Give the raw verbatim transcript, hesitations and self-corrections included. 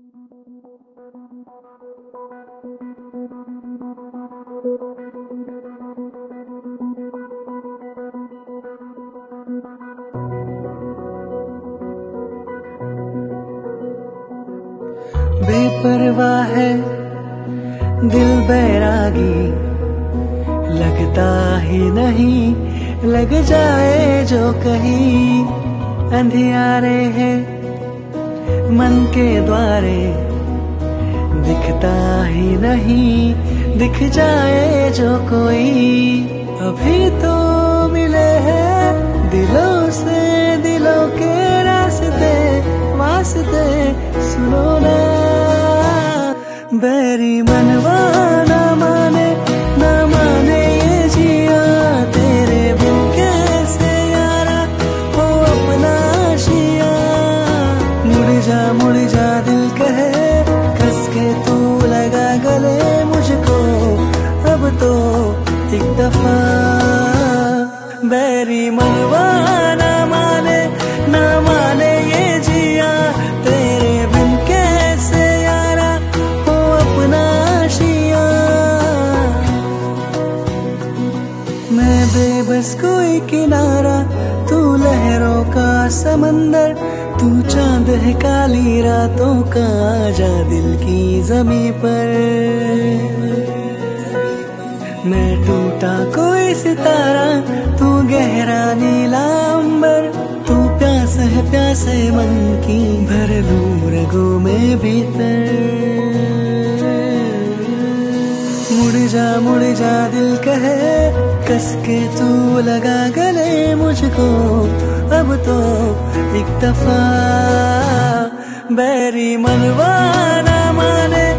बेपरवाह है दिल बैरागी, लगता ही नहीं लग जाए जो कहीं। अंधियारे हैं मन के द्वारे, दिखता ही नहीं दिख जाए जो कोई। अभी तो मिले हैं दिलों से दिलों के रास्ते वास्ते, सुनो ना बैरी मनवा ना माने ना माने ये जिया, तेरे बिन कैसे यारा हो अपना आशिया। मुड़ जा मुड़ जा दिल कहे कस के तू लगा गले मुझको, अब तो एक दफा। बैरी मनवा ना माने ना माने ये जिया, तेरे बिन कैसे यारा हो अपना आशिया। मैं बेबस कोई किनारा, तू लहरों का समंदर, तू चांद है काली रातों का, जा दिल की जमी पर। मैं टूटा कोई सितारा, तू गहरा नीला अंबर, तू प्यास है प्यास है मन की, भर लूं रगों में भीतर। मुड़ जा मुड़ जा दिल कहे कस के तू लगा गले मुझको, अब तो एक दफा। बैरी मनवा ना माने